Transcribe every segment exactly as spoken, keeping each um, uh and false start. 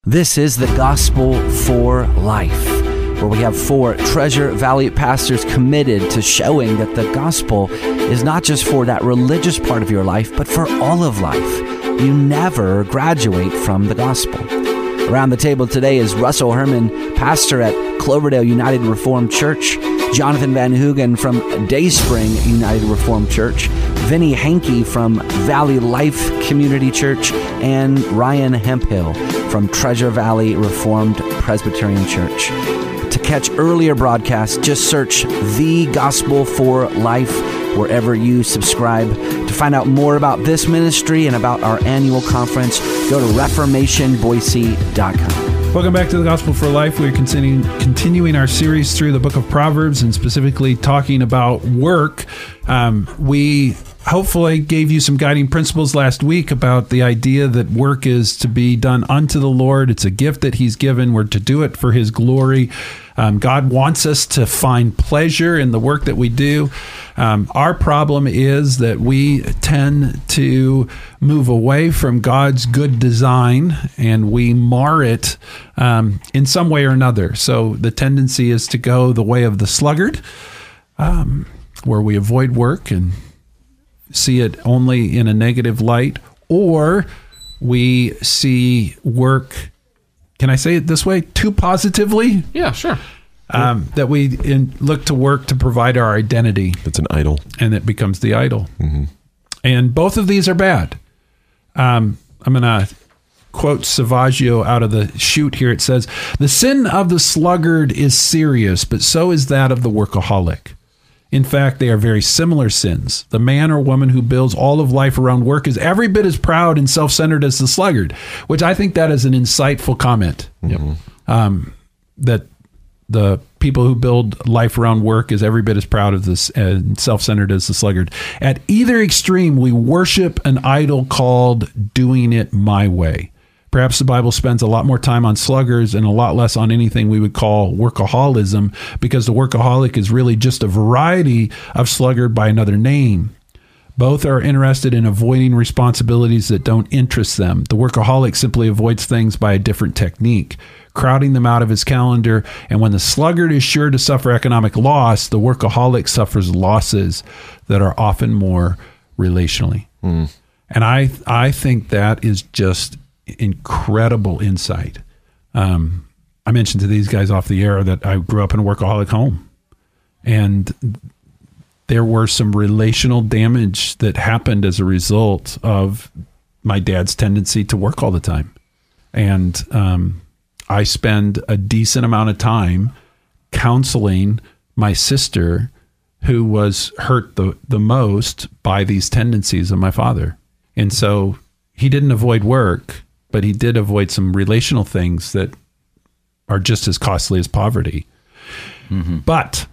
This is the Gospel for Life, where we have four Treasure Valley pastors committed to showing that the gospel is not just for that religious part of your life, but for all of life. You never graduate from the gospel. Around the table today is Russell Herman, pastor at Cloverdale United Reformed Church, Jonathan Van Hoogen from Dayspring United Reformed Church, Vinny Hankey from Valley Life Community Church, and Ryan Hemphill from Treasure Valley Reformed Presbyterian Church. To catch earlier broadcasts, just search The Gospel for Life wherever you subscribe. To find out more about this ministry and about our annual conference, go to reformation boise dot com. Welcome back to the Gospel for Life. We're continuing, continuing our series through the book of Proverbs and specifically talking about work. Um, we hopefully gave you some guiding principles last week about the idea that work is to be done unto the Lord. It's a gift that He's given. We're to do it for His glory. Um, God wants us to find pleasure in the work that we do. Um, our problem is that we tend to move away from God's good design and we mar it um, in some way or another. So the tendency is to go the way of the sluggard, um, where we avoid work and see it only in a negative light, or we see work, can I say it this way, too positively? Yeah, sure. Um, that we in, look to work to provide our identity. That's an idol. And it becomes the idol. Mm-hmm. And both of these are bad. Um, I'm going to quote Savaggio out of the chute here. It says, "The sin of the sluggard is serious, but so is that of the workaholic. In fact, they are very similar sins. The man or woman who builds all of life around work is every bit as proud and self-centered as the sluggard," which I think that is an insightful comment. Mm-hmm. Um, that the people who build life around work is every bit as proud of this and self-centered as the sluggard. At either extreme, we worship an idol called doing it my way. Perhaps the Bible spends a lot more time on sluggards and a lot less on anything we would call workaholism, because the workaholic is really just a variety of sluggard by another name. Both are interested in avoiding responsibilities that don't interest them. The workaholic simply avoids things by a different technique, crowding them out of his calendar. And when the sluggard is sure to suffer economic loss, the workaholic suffers losses that are often more relationally. Mm. And I, I think that is just incredible insight. Um, I mentioned to these guys off the air that I grew up in a workaholic home, and there were some relational damage that happened as a result of my dad's tendency to work all the time. And um, I spend a decent amount of time counseling my sister, who was hurt the, the most by these tendencies of my father. And so he didn't avoid work, but he did avoid some relational things that are just as costly as poverty. Mm-hmm. But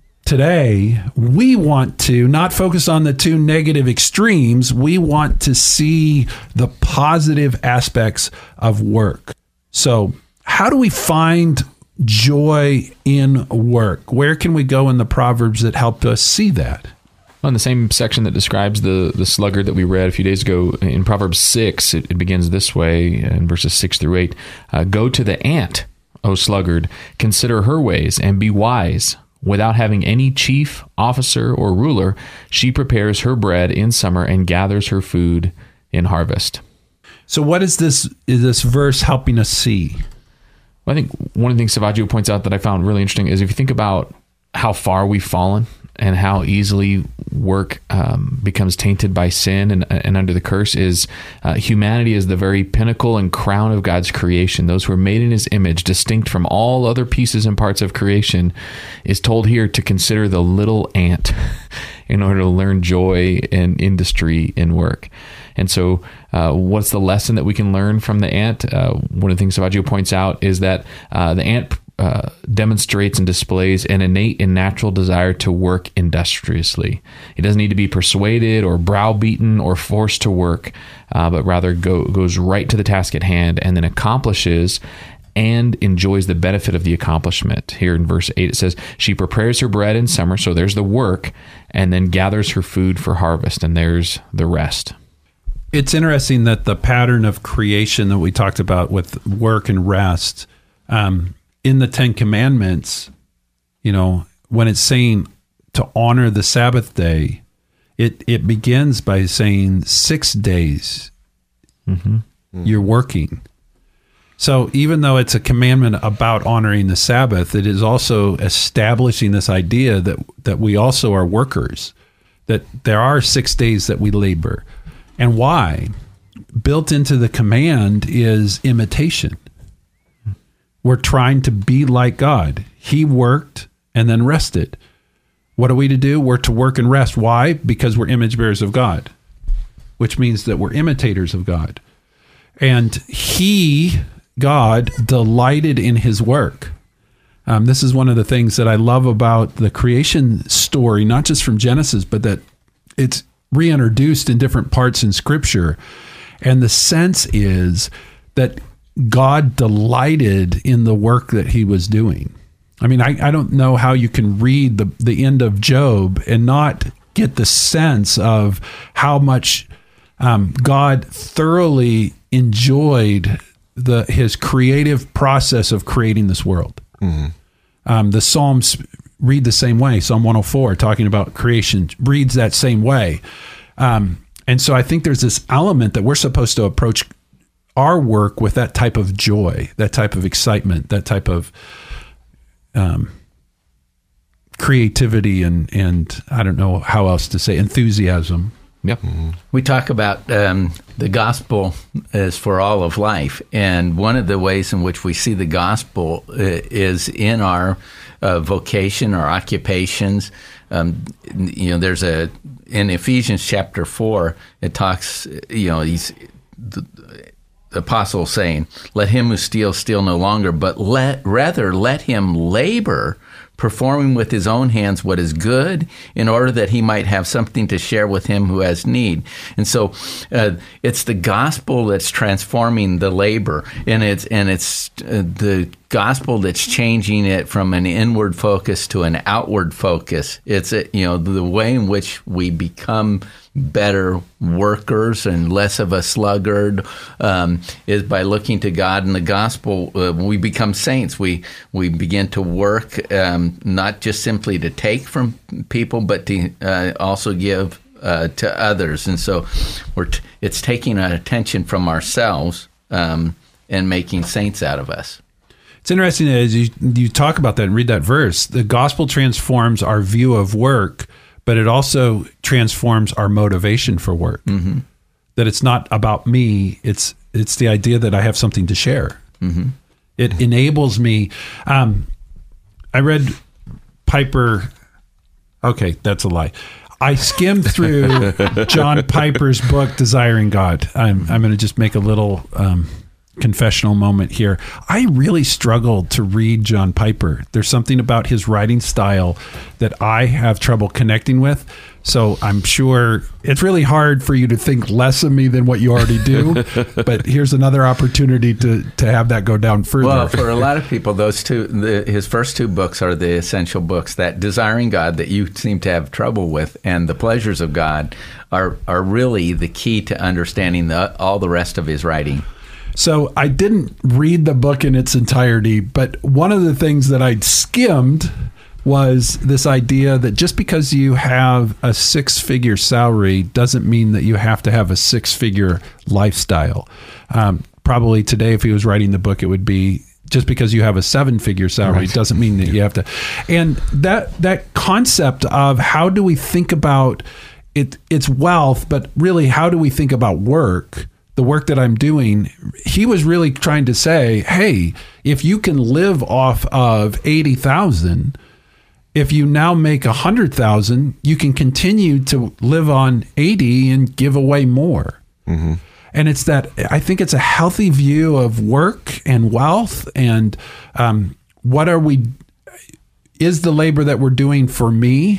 today, we want to not focus on the two negative extremes. We want to see the positive aspects of work. So how do we find joy in work? Where can we go in the Proverbs that help us see that? Well, in the same section that describes the, the sluggard that we read a few days ago, in Proverbs six, it, it begins this way in verses six through eight. Uh, "Go to the ant, O sluggard, consider her ways, and be wise. Without having any chief, officer, or ruler, she prepares her bread in summer and gathers her food in harvest." So what is this, is this verse helping us see? Well, I think one of the things Savaggio points out that I found really interesting is if you think about how far we've fallen and how easily work um, becomes tainted by sin and, and under the curse, is uh, humanity is the very pinnacle and crown of God's creation. Those who are made in His image, distinct from all other pieces and parts of creation, is told here to consider the little ant in order to learn joy and industry in work. And so uh, what's the lesson that we can learn from the ant? Uh, one of the things Savaggio points out is that uh, the ant Uh, demonstrates and displays an innate and natural desire to work industriously. He doesn't need to be persuaded or browbeaten or forced to work, uh, but rather go, goes right to the task at hand and then accomplishes and enjoys the benefit of the accomplishment. Here in verse eight, it says, "She prepares her bread in summer," so there's the work, "and then gathers her food for harvest," and there's the rest. It's interesting that the pattern of creation that we talked about with work and rest, um, in the Ten Commandments, you know, when it's saying to honor the Sabbath day, it, it begins by saying six days mm-hmm. you're working. So even though it's a commandment about honoring the Sabbath, it is also establishing this idea that, that we also are workers, that there are six days that we labor. And why? Built into the command is imitation. We're trying to be like God. He worked and then rested. What are we to do? We're to work and rest. Why? Because we're image bearers of God, which means that we're imitators of God. And he, God, delighted in his work. Um, this is one of the things that I love about the creation story, not just from Genesis, but that it's reintroduced in different parts in Scripture. And the sense is that God delighted in the work that he was doing. I mean, I, I don't know how you can read the, the end of Job and not get the sense of how much um, God thoroughly enjoyed the his creative process of creating this world. Mm-hmm. Um, the Psalms read the same way. Psalm one oh four, talking about creation, reads that same way. Um, and so I think there's this element that we're supposed to approach our work with that type of joy, that type of excitement, that type of um, creativity and, and I don't know how else to say, enthusiasm. Yep. Mm-hmm. We talk about um, the gospel is for all of life. And one of the ways in which we see the gospel uh, is in our uh, vocation, our occupations. Um, you know, there's a, in Ephesians chapter four, it talks, you know, he's, the, the apostle saying, let him who steals steal no longer, but let rather let him labor, performing with his own hands what is good, in order that he might have something to share with him who has need. And so uh, it's the gospel that's transforming the labor, and it's and it's uh, the gospel that's changing it from an inward focus to an outward focus. It's a, you know the way in which we become better workers and less of a sluggard um, is by looking to God and the gospel. Uh, we become saints. We we begin to work um, not just simply to take from people, but to uh, also give uh, to others. And so we're t- it's taking our attention from ourselves um, and making saints out of us. It's interesting as you, you talk about that and read that verse. The gospel transforms our view of work, but it also transforms our motivation for work. Mm-hmm. That it's not about me. It's it's the idea that I have something to share. Mm-hmm. It enables me. Um, I read Piper. Okay, that's a lie. I skimmed through John Piper's book, Desiring God. I'm I'm going to just make a little um, confessional moment here. I really struggled to read John Piper. There's something about his writing style that I have trouble connecting with. So I'm sure it's really hard for you to think less of me than what you already do. But here's another opportunity to, to have that go down further. Well, for a lot of people, those two, the, his first two books are the essential books. That Desiring God that you seem to have trouble with, and The Pleasures of God are are really the key to understanding the, all the rest of his writing. So I didn't read the book in its entirety, but one of the things that I'd skimmed was this idea that just because you have a six-figure salary doesn't mean that you have to have a six-figure lifestyle. Um, probably today, if he was writing the book, it would be just because you have a seven-figure salary right. doesn't mean that you have to. And that that concept of how do we think about it? It's wealth, but really, how do we think about work? The work that I'm doing, he was really trying to say, hey, if you can live off of eighty thousand, if you now make one hundred thousand, you can continue to live on eighty and give away more. Mm-hmm. And it's that, I think it's a healthy view of work and wealth and um, what are we, is the labor that we're doing for me?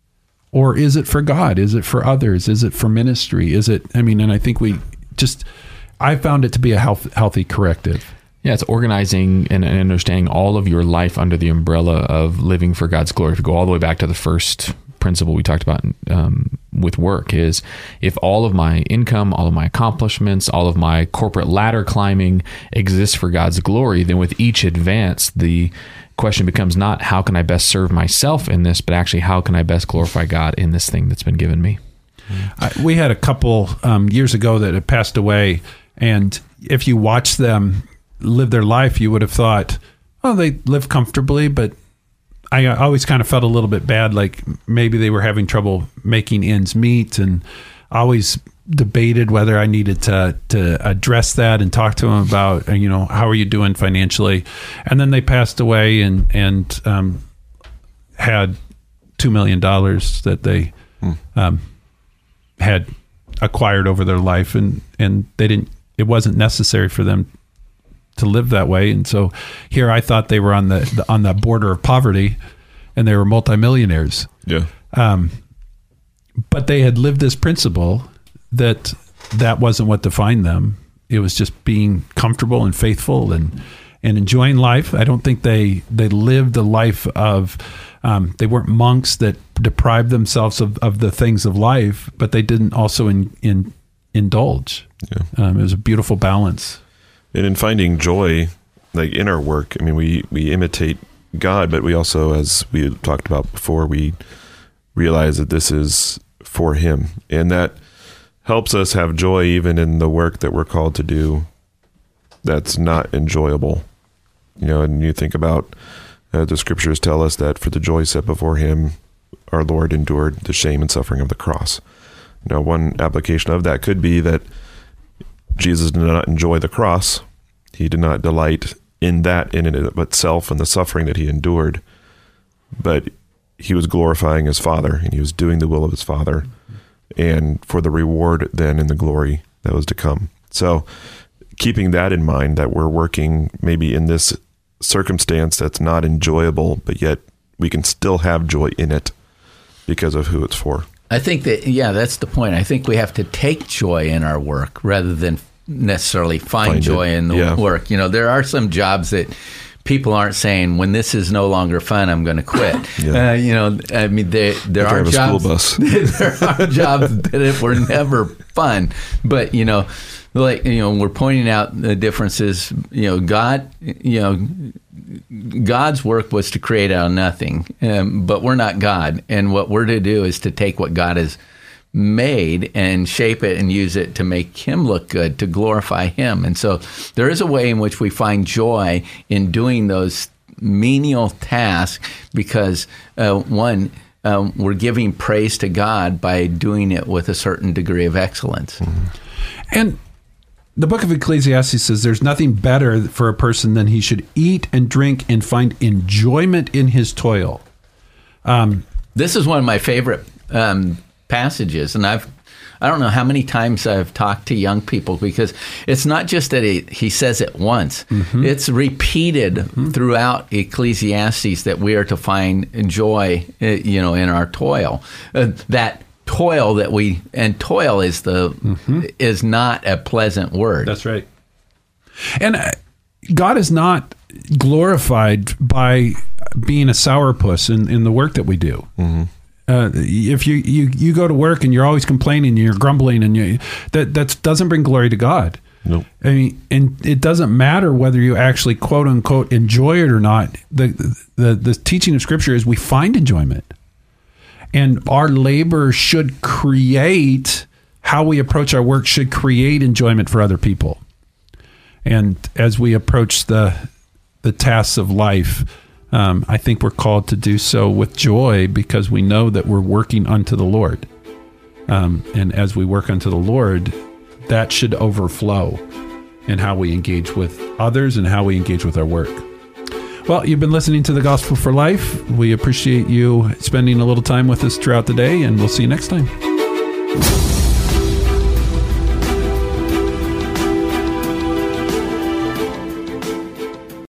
Or is it for God? Is it for others? Is it for ministry? Is it, I mean, and I think we, Just, I found it to be a health, healthy corrective. Yeah, it's organizing and, and understanding all of your life under the umbrella of living for God's glory. If you go all the way back to the first principle we talked about um, with work is if all of my income, all of my accomplishments, all of my corporate ladder climbing exists for God's glory, then with each advance, the question becomes not how can I best serve myself in this, but actually how can I best glorify God in this thing that's been given me. I, we had a couple um, years ago that had passed away, and if you watch them live their life, you would have thought, oh, they live comfortably, but I always kind of felt a little bit bad, like maybe they were having trouble making ends meet, and always debated whether I needed to to address that and talk to them about, you know, how are you doing financially? And then they passed away and and um, had two million dollars that they hmm. um, had acquired over their life, and and they didn't. It wasn't necessary for them to live that way. And so here I thought they were on the, the on the border of poverty, and they were multimillionaires. Yeah. Um, but they had lived this principle that that wasn't what defined them. It was just being comfortable and faithful and, and enjoying life. I don't think they, they lived a life of, um, they weren't monks that deprived themselves of, of the things of life, but they didn't also in, in, indulge. Yeah. Um, it was a beautiful balance. And in finding joy, like in our work, I mean, we, we imitate God, but we also, as we talked about before, we realize that this is for Him. And that helps us have joy even in the work that we're called to do that's not enjoyable. You know, and you think about uh, the scriptures tell us that for the joy set before Him, our Lord endured the shame and suffering of the cross. Now, one application of that could be that Jesus did not enjoy the cross. He did not delight in that in and of itself and the suffering that He endured, but He was glorifying His Father, and He was doing the will of His Father, and for the reward then in the glory that was to come. So keeping that in mind, that we're working maybe in this circumstance that's not enjoyable, but yet we can still have joy in it because of who it's for. I think that, yeah, that's the point. I think we have to take joy in our work rather than necessarily find, find joy it. in the yeah. work. You know, there are some jobs that people aren't saying, when this is no longer fun, I'm going to quit. yeah. uh, you know, I mean, there, there are jobs, there are jobs that were never fun, but, you know, like, you know, we're pointing out the differences. You know, God, you know, God's work was to create out of nothing, um, but we're not God. And what we're to do is to take what God has made and shape it and use it to make Him look good, to glorify Him. And so there is a way in which we find joy in doing those menial tasks because, uh, one, um, we're giving praise to God by doing it with a certain degree of excellence. Mm-hmm. And the book of Ecclesiastes says there's nothing better for a person than he should eat and drink and find enjoyment in his toil. Um, this is one of my favorite um, passages, and I've I don't know how many times I've talked to young people, because it's not just that he, he says it once. Mm-hmm. It's repeated mm-hmm. throughout Ecclesiastes that we are to find joy, you know, in our toil. Uh, that toil that we and toil is the mm-hmm. is not a pleasant word. That's right. And God is not glorified by being a sourpuss in, in the work that we do. Mm-hmm. Uh, if you, you, you go to work and you're always complaining and you're grumbling, and you that that doesn't bring glory to God. Nope. I mean, and it doesn't matter whether you actually quote unquote enjoy it or not. The the the teaching of Scripture is we find enjoyment. And our labor should create, how we approach our work should create enjoyment for other people. And as we approach the the tasks of life, um, I think we're called to do so with joy, because we know that we're working unto the Lord. Um, and as we work unto the Lord, that should overflow in how we engage with others and how we engage with our work. Well, you've been listening to The Gospel for Life. We appreciate you spending a little time with us throughout the day, and we'll see you next time.